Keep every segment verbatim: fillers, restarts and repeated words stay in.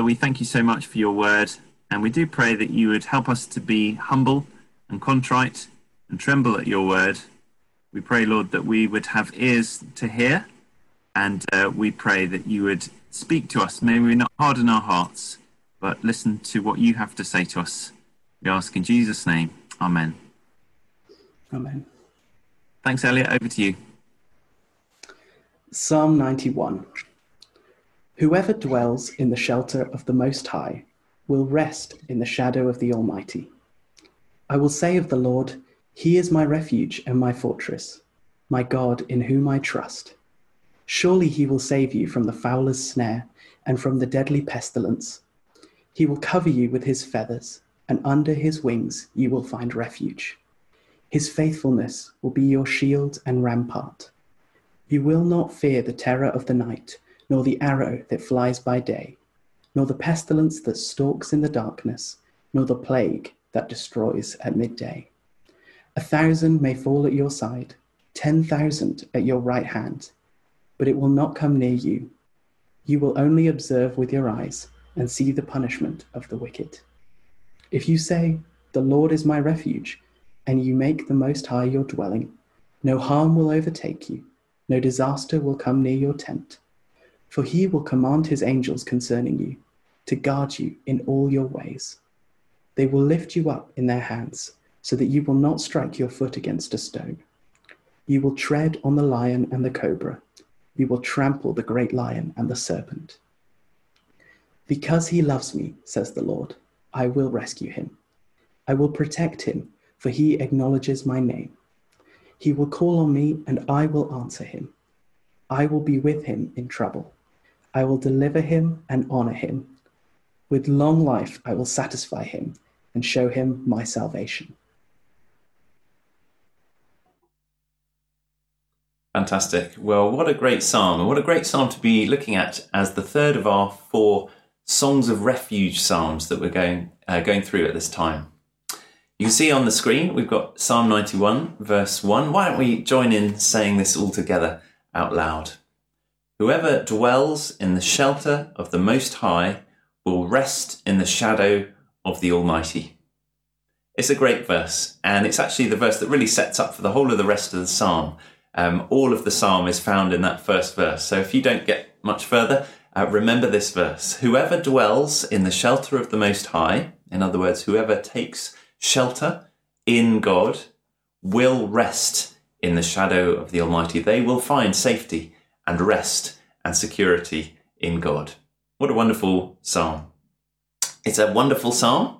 Father, we thank you so much for your word, and we do pray that you would help us to be humble and contrite and tremble at your word. We pray, Lord, that we would have ears to hear, and uh, we pray that you would speak to us. May we not harden our hearts, but listen to what you have to say to us. We ask in Jesus' name. Amen. Amen. Thanks, Elliot. Over to you. Psalm ninety-one. Whoever dwells in the shelter of the Most High will rest in the shadow of the Almighty. I will say of the Lord, He is my refuge and my fortress, my God in whom I trust. Surely he will save you from the fowler's snare and from the deadly pestilence. He will cover you with his feathers, and under his wings you will find refuge. His faithfulness will be your shield and rampart. You will not fear the terror of the night, nor the arrow that flies by day, nor the pestilence that stalks in the darkness, nor the plague that destroys at midday. A thousand may fall at your side, ten thousand at your right hand, but it will not come near you. You will only observe with your eyes and see the punishment of the wicked. If you say, "The Lord is my refuge," and you make the Most High your dwelling, no harm will overtake you, no disaster will come near your tent. For he will command his angels concerning you, to guard you in all your ways. They will lift you up in their hands, so that you will not strike your foot against a stone. You will tread on the lion and the cobra. You will trample the great lion and the serpent. Because he loves me, says the Lord, I will rescue him. I will protect him, for he acknowledges my name. He will call on me, and I will answer him. I will be with him in trouble. I will deliver him and honor him. With long life I will satisfy him and show him my salvation. Fantastic. Well, what a great psalm, and what a great psalm to be looking at as the third of our four Songs of Refuge psalms that we're going uh, going through at this time. You can see on the screen we've got Psalm ninety-one, verse one. Why don't we join in saying this all together out loud? Whoever dwells in the shelter of the Most High will rest in the shadow of the Almighty. It's a great verse, and it's actually the verse that really sets up for the whole of the rest of the psalm. Um, all of the psalm is found in that first verse. So if you don't get much further, uh, remember this verse. Whoever dwells in the shelter of the Most High, in other words, whoever takes shelter in God, will rest in the shadow of the Almighty. They will find safety and rest and security in God. What a wonderful psalm. It's a wonderful psalm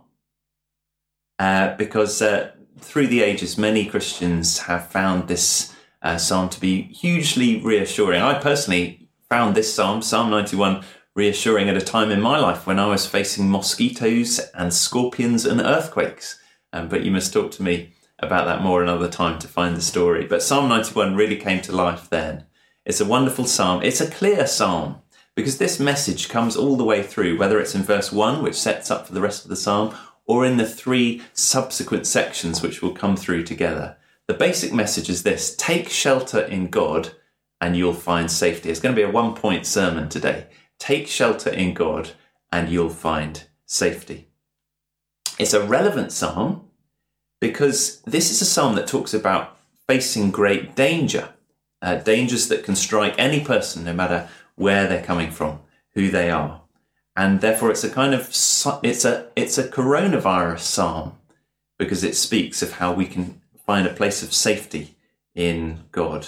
uh, because uh, through the ages, many Christians have found this Uh, psalm to be hugely reassuring. I personally found this psalm, Psalm ninety-one, reassuring at a time in my life when I was facing mosquitoes and scorpions and earthquakes. Um, but you must talk to me about that more another time to find the story. But Psalm ninety-one really came to life then. It's a wonderful psalm. It's a clear psalm because this message comes all the way through, whether it's in verse one, which sets up for the rest of the psalm, or in the three subsequent sections which will come through together. The basic message is this: take shelter in God and you'll find safety. It's going to be a one-point sermon today. Take shelter in God and you'll find safety. It's a relevant psalm because this is a psalm that talks about facing great danger, uh, dangers that can strike any person, no matter where they're coming from, who they are. And therefore it's a kind of, it's a, it's a coronavirus psalm because it speaks of how we can find a place of safety in God.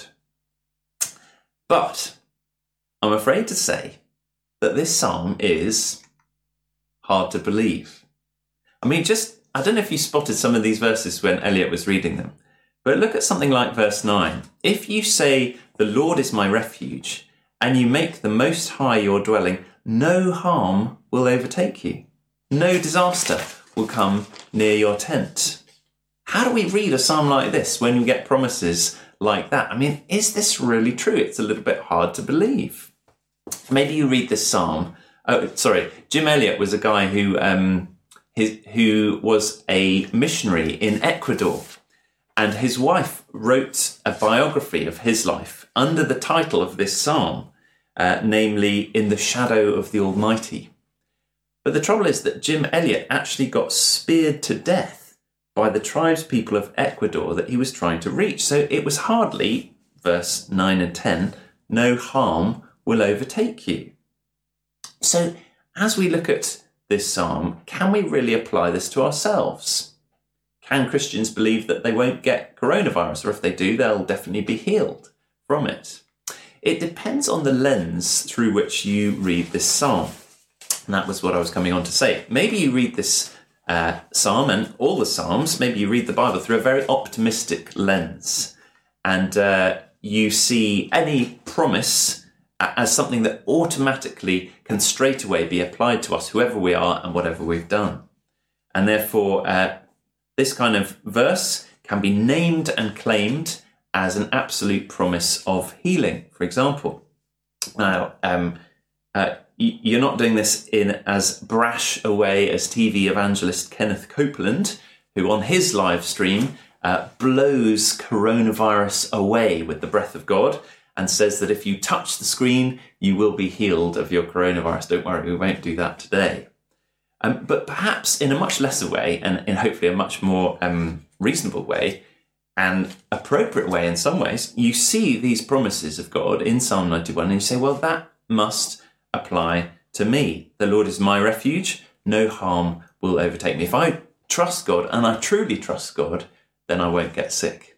But I'm afraid to say that this psalm is hard to believe. I mean, just, I don't know if you spotted some of these verses when Elliot was reading them, but look at something like verse nine. If you say, "The Lord is my refuge," and you make the Most High your dwelling, no harm will overtake you. No disaster will come near your tent. How do we read a psalm like this when we get promises like that? I mean, is this really true? It's a little bit hard to believe. Maybe you read this psalm. Oh, sorry. Jim Elliot was a guy who um, his, who was a missionary in Ecuador, and his wife wrote a biography of his life under the title of this psalm, uh, namely "In the Shadow of the Almighty." But the trouble is that Jim Elliot actually got speared to death by the tribespeople of Ecuador that he was trying to reach. So it was hardly, verse nine and ten, no harm will overtake you. So as we look at this psalm, can we really apply this to ourselves? Can Christians believe that they won't get coronavirus, or if they do, they'll definitely be healed from it? It depends on the lens through which you read this psalm. And that was what I was coming on to say. Maybe you read this uh, psalm and all the psalms, maybe you read the Bible through a very optimistic lens, and uh, you see any promise as something that automatically can straight away be applied to us, whoever we are and whatever we've done. And therefore, uh, this kind of verse can be named and claimed as an absolute promise of healing, for example. Now, um, uh, you're not doing this in as brash a way as T V evangelist Kenneth Copeland, who on his live stream uh, blows coronavirus away with the breath of God and says that if you touch the screen, you will be healed of your coronavirus. Don't worry, we won't do that today. Um, but perhaps in a much lesser way, and in hopefully a much more um, reasonable way, and appropriate way in some ways, you see these promises of God in Psalm ninety-one and you say, well, that must apply to me. The Lord is my refuge, no harm will overtake me. If I trust God, and I truly trust God, then I won't get sick.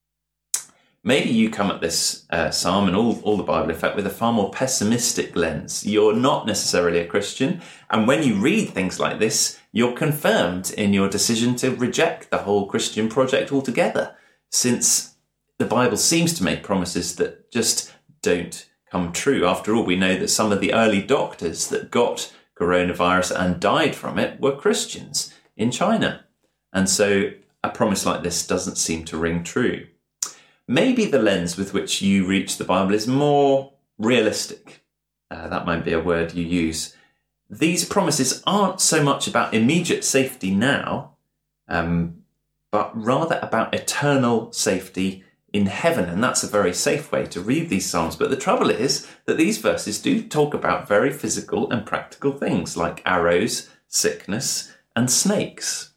Maybe you come at this uh, psalm and all, all the Bible, in fact, with a far more pessimistic lens. You're not necessarily a Christian, and when you read things like this, you're confirmed in your decision to reject the whole Christian project altogether, since the Bible seems to make promises that just don't come true. After all, we know that some of the early doctors that got coronavirus and died from it were Christians in China. And so a promise like this doesn't seem to ring true. Maybe the lens with which you reach the Bible is more realistic. Uh, that might be a word you use. These promises aren't so much about immediate safety now, um, but rather about eternal safety in heaven. And that's a very safe way to read these Psalms. But the trouble is that these verses do talk about very physical and practical things like arrows, sickness, and snakes.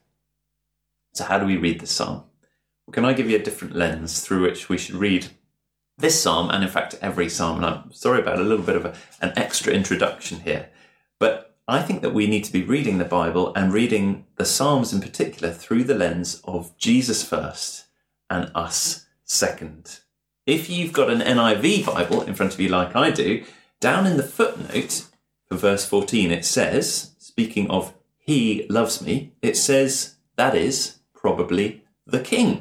So how do we read this Psalm? Well, can I give you a different lens through which we should read this Psalm, and in fact every Psalm? And I'm sorry about a little bit of a, an extra introduction here, but I think that we need to be reading the Bible and reading the Psalms in particular through the lens of Jesus first and us second. If you've got an N I V Bible in front of you like I do, down in the footnote for verse fourteen it says, speaking of he loves me, it says that is probably the King.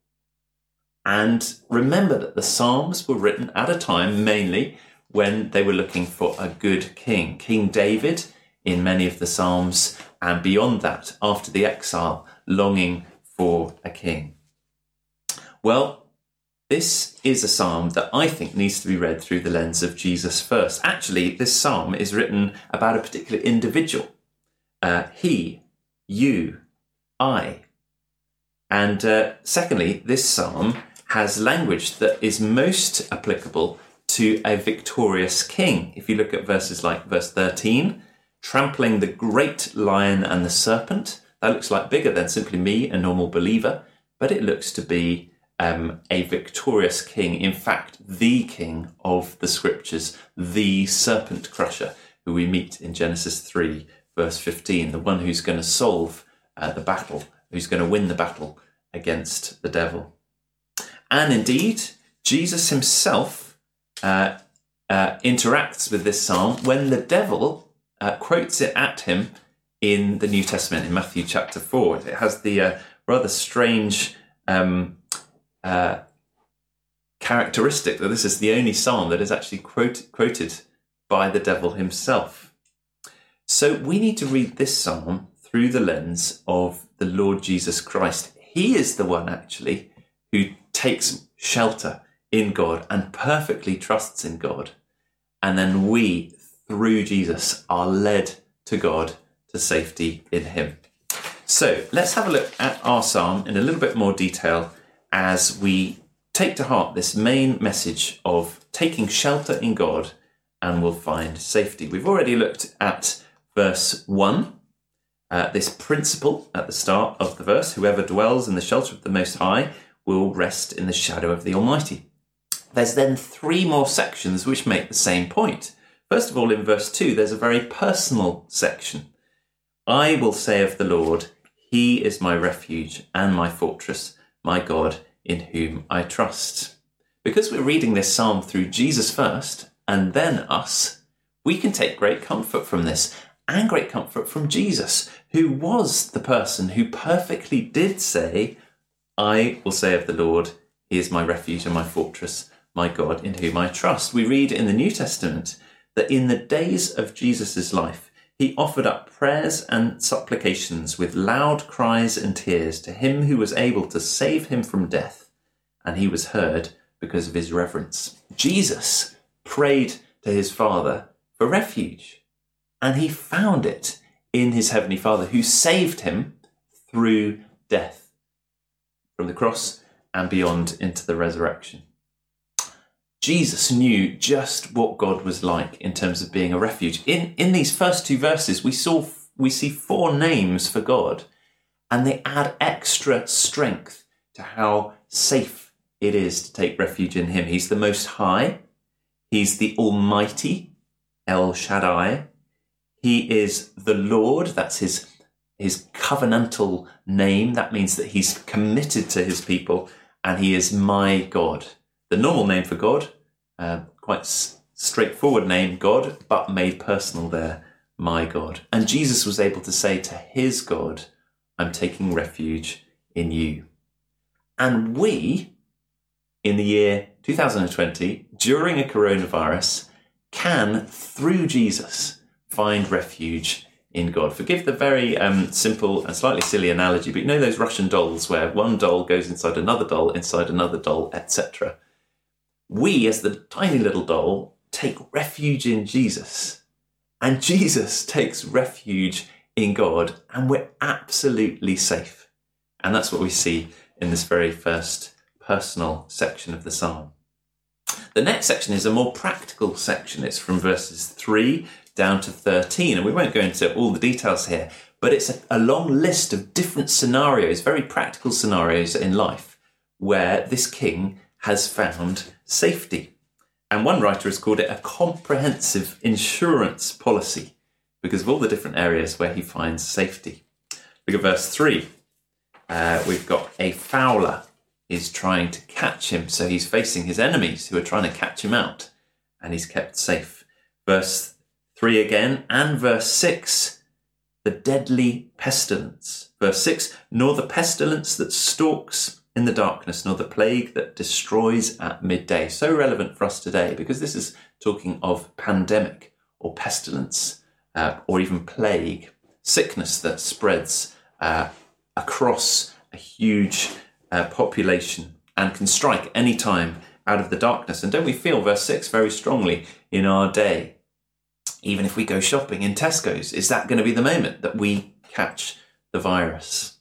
And remember that the Psalms were written at a time mainly when they were looking for a good king. King David in many of the Psalms, and beyond that, after the exile, longing for a king. Well, this is a psalm that I think needs to be read through the lens of Jesus first. Actually, this psalm is written about a particular individual. Uh, he, you, I. And uh, secondly, this psalm has language that is most applicable to a victorious king. If you look at verses like verse thirteen, trampling the great lion and the serpent, that looks like bigger than simply me, a normal believer, but it looks to be um, a victorious king, in fact, the king of the scriptures, the serpent crusher, who we meet in Genesis three, verse fifteen, the one who's going to solve uh, the battle, who's going to win the battle against the devil. And indeed, Jesus himself uh, uh, interacts with this psalm when the devil uh, quotes it at him in the New Testament, in Matthew chapter four. It has the uh, rather strange um, uh, characteristic that this is the only psalm that is actually quote, quoted by the devil himself. So we need to read this psalm through the lens of the Lord Jesus Christ. He is the one, actually, who takes shelter in God and perfectly trusts in God. And then we, through Jesus, are led to God, to safety in him. So let's have a look at our psalm in a little bit more detail as we take to heart this main message of taking shelter in God and we'll find safety. We've already looked at verse one, uh, this principle at the start of the verse, whoever dwells in the shelter of the Most High will rest in the shadow of the Almighty. There's then three more sections which make the same point. First of all, in verse two, there's a very personal section. I will say of the Lord, he is my refuge and my fortress, my God, in whom I trust. Because we're reading this psalm through Jesus first and then us, we can take great comfort from this and great comfort from Jesus, who was the person who perfectly did say, I will say of the Lord, he is my refuge and my fortress, my God, in whom I trust. We read in the New Testament that in the days of Jesus' life, he offered up prayers and supplications with loud cries and tears to him who was able to save him from death, and he was heard because of his reverence. Jesus prayed to his Father for refuge, and he found it in his Heavenly Father, who saved him through death, from the cross and beyond into the resurrection. Jesus knew just what God was like in terms of being a refuge. In in these first two verses, we saw we see four names for God, and they add extra strength to how safe it is to take refuge in him. He's the Most High. He's the Almighty, El Shaddai. He is the Lord. That's his, his covenantal name. That means that he's committed to his people, and he is my God. The normal name for God, uh, quite s- straightforward name, God, but made personal there, my God. And Jesus was able to say to his God, I'm taking refuge in you. And we, in the year two thousand twenty, during a coronavirus, can, through Jesus, find refuge in God. Forgive the very um, simple and slightly silly analogy, but you know those Russian dolls where one doll goes inside another doll, inside another doll, et cetera. We, as the tiny little doll, take refuge in Jesus, and Jesus takes refuge in God, and we're absolutely safe. And that's what we see in this very first personal section of the psalm. The next section is a more practical section. It's from verses three down to thirteen, and we won't go into all the details here, but it's a, a long list of different scenarios, very practical scenarios in life, where this king has found safety. And one writer has called it a comprehensive insurance policy because of all the different areas where he finds safety. Look at verse three. Uh, we've got a fowler is trying to catch him, so he's facing his enemies who are trying to catch him out, and he's kept safe. Verse three again, and verse six, the deadly pestilence. Verse six, nor the pestilence that stalks in the darkness, nor the plague that destroys at midday. So relevant for us today, because this is talking of pandemic or pestilence, uh, or even plague, sickness that spreads uh, across a huge uh, population and can strike any time out of the darkness. And don't we feel verse six very strongly in our day? Even if we go shopping in Tesco's, is that going to be the moment that we catch the virus?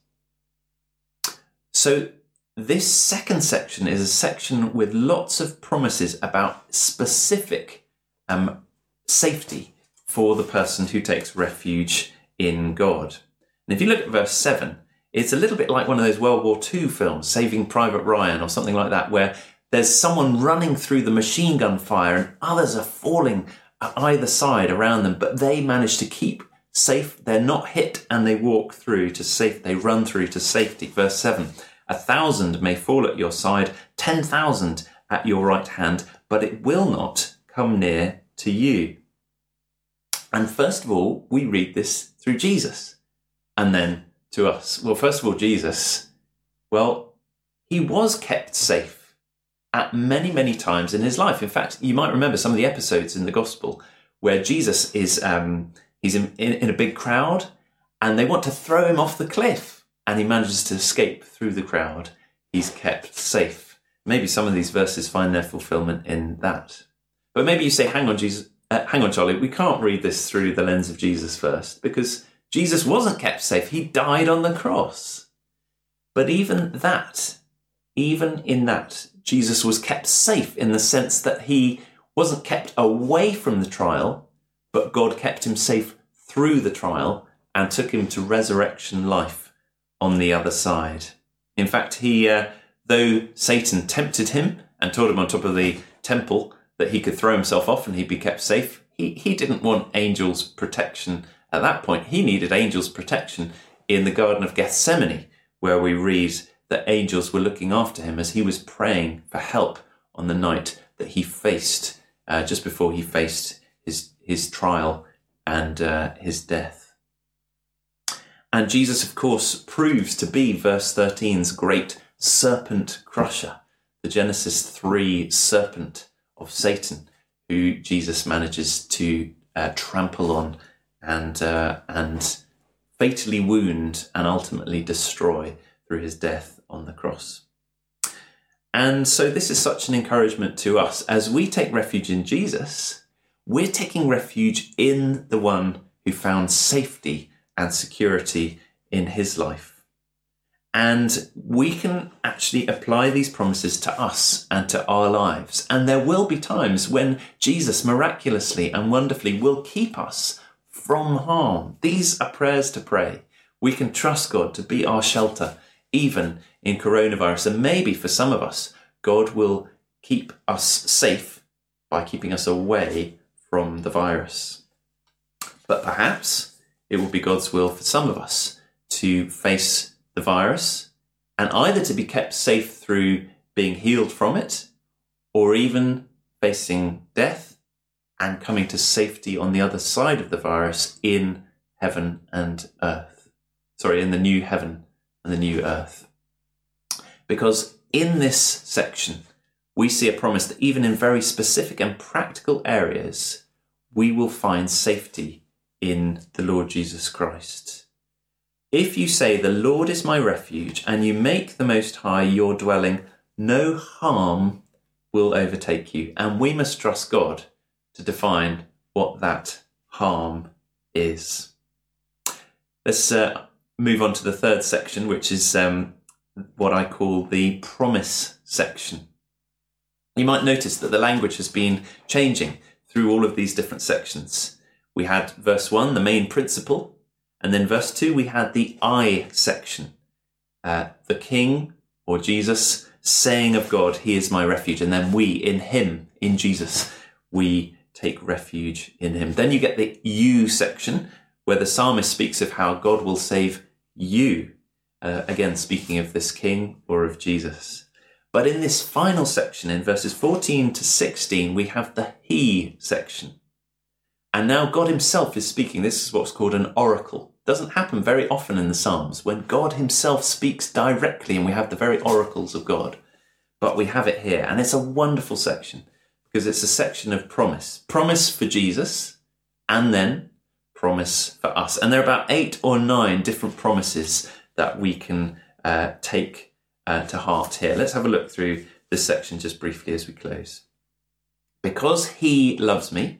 So this second section is a section with lots of promises about specific um, safety for the person who takes refuge in God. And if you look at verse seven, it's a little bit like one of those World War Two films, Saving Private Ryan or something like that, where there's someone running through the machine gun fire and others are falling at either side around them, but they manage to keep safe. They're not hit and they walk through to safe. They run through to safety. Verse seven, a thousand may fall at your side, ten thousand at your right hand, but it will not come near to you. And first of all, we read this through Jesus and then to us. Well, first of all, Jesus, well, he was kept safe at many, many times in his life. In fact, you might remember some of the episodes in the gospel where Jesus is, um, he's in, in, in a big crowd and they want to throw him off the cliff and he manages to escape through the crowd. He's kept safe. Maybe some of these verses find their fulfillment in that. But maybe you say, hang on, Jesus, uh, hang on, Charlie, we can't read this through the lens of Jesus first because Jesus wasn't kept safe. He died on the cross. But even that, even in that, Jesus was kept safe in the sense that he wasn't kept away from the trial, but God kept him safe through the trial and took him to resurrection life on the other side. In fact, he, uh, though Satan tempted him and told him on top of the temple that he could throw himself off and he'd be kept safe, he, he didn't want angels' protection at that point. He needed angels' protection in the Garden of Gethsemane, where we read that angels were looking after him as he was praying for help on the night that he faced, uh, just before he faced his, his trial and uh, his death. And Jesus, of course, proves to be verse thirteen's great serpent crusher, the Genesis three serpent of Satan, who Jesus manages to uh, trample on and uh, and fatally wound and ultimately destroy through his death on the cross. And so this is such an encouragement to us. As we take refuge in Jesus, we're taking refuge in the one who found safety and security in his life. And we can actually apply these promises to us and to our lives. And there will be times when Jesus miraculously and wonderfully will keep us from harm. These are prayers to pray. We can trust God to be our shelter, even in coronavirus. And maybe for some of us, God will keep us safe by keeping us away from the virus. But perhaps it will be God's will for some of us to face the virus and either to be kept safe through being healed from it, or even facing death and coming to safety on the other side of the virus in heaven and earth. Sorry, in the new heaven and the new earth. Because in this section, we see a promise that even in very specific and practical areas, we will find safety in the Lord Jesus Christ. If you say, "The Lord is my refuge," and you make the Most High your dwelling, no harm will overtake you. And we must trust God to define what that harm is. Let's uh, move on to the third section, which is um, what I call the promise section. You might notice that the language has been changing through all of these different sections. We had verse one, the main principle, and then verse two, we had the I section. Uh, the King, or Jesus, saying of God, "He is my refuge," and then we, in him, in Jesus, we take refuge in him. Then you get the you section, where the psalmist speaks of how God will save you. Uh, again, speaking of this King or of Jesus. But in this final section, in verses fourteen to sixteen, we have the he section. And now God himself is speaking. This is what's called an oracle. It doesn't happen very often in the Psalms, when God himself speaks directly and we have the very oracles of God. But we have it here, and it's a wonderful section because it's a section of promise. Promise for Jesus, and then promise for us. And there are about eight or nine different promises that we can uh, take uh, to heart here. Let's have a look through this section just briefly as we close. Because he loves me,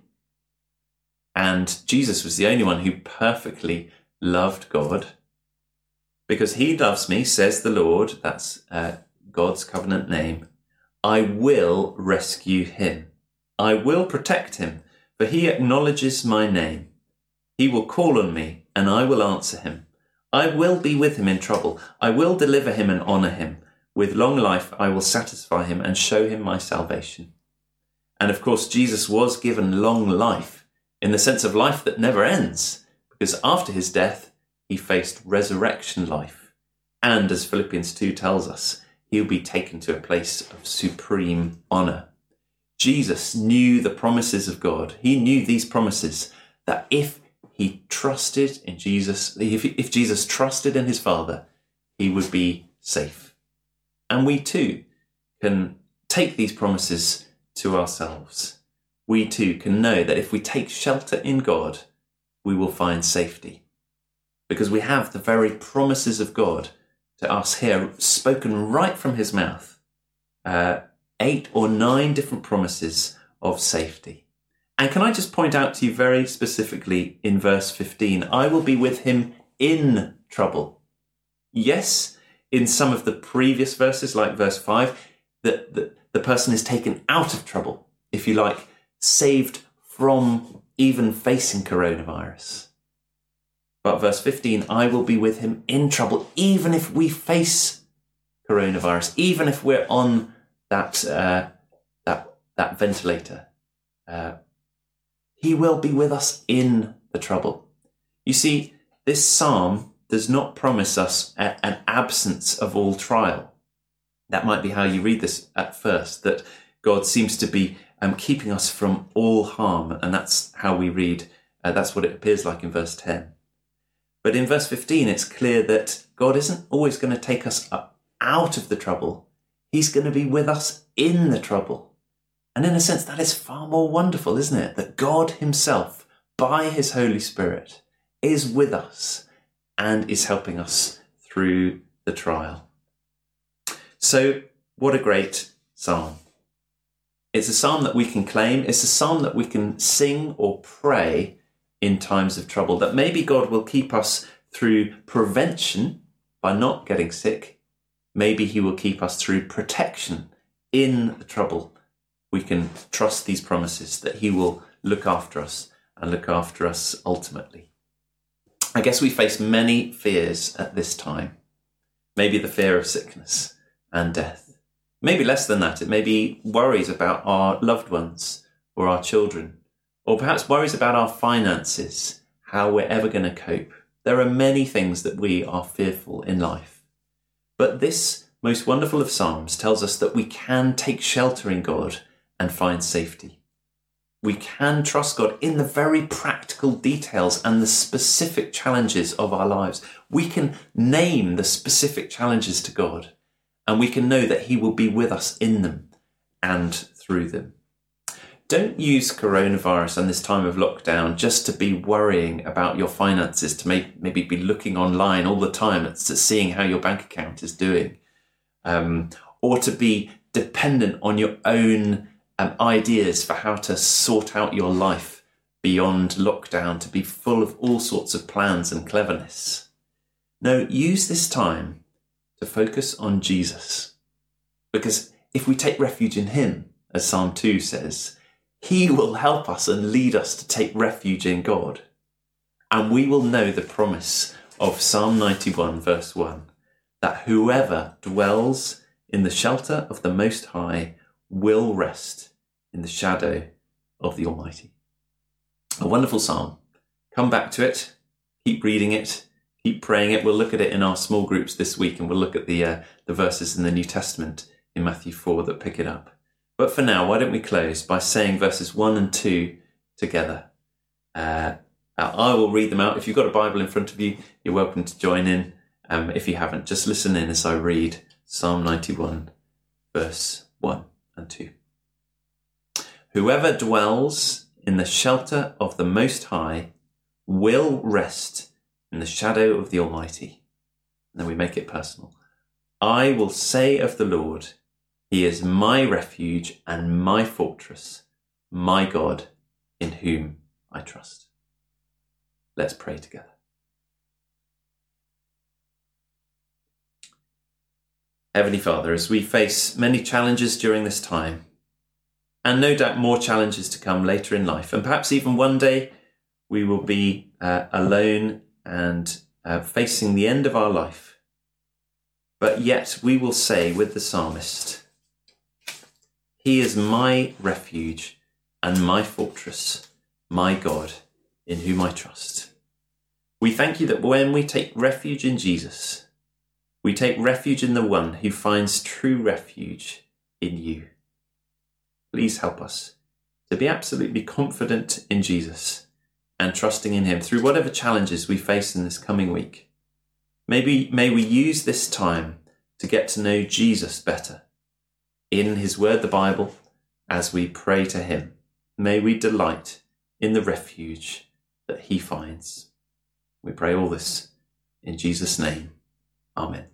and Jesus was the only one who perfectly loved God. Because he loves me, says the Lord, that's uh, God's covenant name, I will rescue him. I will protect him, for he acknowledges my name. He will call on me, and I will answer him. I will be with him in trouble. I will deliver him and honour him. With long life I will satisfy him and show him my salvation. And of course, Jesus was given long life, in the sense of life that never ends, because after his death, he faced resurrection life. And as Philippians two tells us, he'll be taken to a place of supreme honour. Jesus knew the promises of God. He knew these promises, that if he trusted in Jesus, if, if Jesus trusted in his Father, he would be safe. And we too can take these promises to ourselves. We too can know that if we take shelter in God, we will find safety. Because we have the very promises of God to us here, spoken right from his mouth. Uh, eight or nine different promises of safety. And can I just point out to you very specifically in verse fifteen, I will be with him in trouble. Yes, in some of the previous verses, like verse five, the, the, the person is taken out of trouble, if you like, saved from even facing coronavirus. But verse fifteen, I will be with him in trouble, even if we face coronavirus, even if we're on that uh, that that ventilator. Uh, he will be with us in the trouble. You see, this psalm does not promise us a, an absence of all trial. That might be how you read this at first, that God seems to be um, keeping us from all harm. And that's how we read, uh, that's what it appears like in verse ten. But in verse fifteen, it's clear that God isn't always going to take us out of the trouble. He's going to be with us in the trouble. And in a sense, that is far more wonderful, isn't it? That God himself, by his Holy Spirit, is with us and is helping us through the trial. So, what a great psalm. It's a psalm that we can claim. It's a psalm that we can sing or pray in times of trouble, that maybe God will keep us through prevention by not getting sick. Maybe he will keep us through protection in the trouble. We can trust these promises that he will look after us and look after us ultimately. I guess we face many fears at this time. Maybe the fear of sickness and death. Maybe less than that. It may be worries about our loved ones or our children, or perhaps worries about our finances, how we're ever going to cope. There are many things that we are fearful in life. But this most wonderful of Psalms tells us that we can take shelter in God and find safety. We can trust God in the very practical details and the specific challenges of our lives. We can name the specific challenges to God, and we can know that he will be with us in them and through them. Don't use coronavirus and this time of lockdown just to be worrying about your finances, to maybe be looking online all the time to seeing how your bank account is doing, um, or to be dependent on your own um, ideas for how to sort out your life beyond lockdown, to be full of all sorts of plans and cleverness. No, use this time to focus on Jesus. Because if we take refuge in him, as Psalm two says, he will help us and lead us to take refuge in God. And we will know the promise of Psalm ninety-one, verse one, that whoever dwells in the shelter of the Most High will rest in the shadow of the Almighty. A wonderful psalm. Come back to it. Keep reading it. Keep praying it. We'll look at it in our small groups this week, and we'll look at the uh, the verses in the New Testament in Matthew four that pick it up. But for now, why don't we close by saying verses one and two together. Uh, I will read them out. If you've got a Bible in front of you, you're welcome to join in. Um, if you haven't, just listen in as I read Psalm ninety-one, verse one and two. Whoever dwells in the shelter of the Most High will rest in the shadow of the Almighty. And then we make it personal. I will say of the Lord, he is my refuge and my fortress, my God, in whom I trust. Let's pray together. Heavenly Father, as we face many challenges during this time, and no doubt more challenges to come later in life, and perhaps even one day we will be uh, alone and uh, facing the end of our life. But yet we will say with the psalmist, he is my refuge and my fortress, my God, in whom I trust. We thank you that when we take refuge in Jesus, we take refuge in the one who finds true refuge in you. Please help us to be absolutely confident in Jesus and trusting in him through whatever challenges we face in this coming week. Maybe may we use this time to get to know Jesus better in his word, the Bible, as we pray to him. May we delight in the refuge that he finds. We pray all this in Jesus' name. Amen.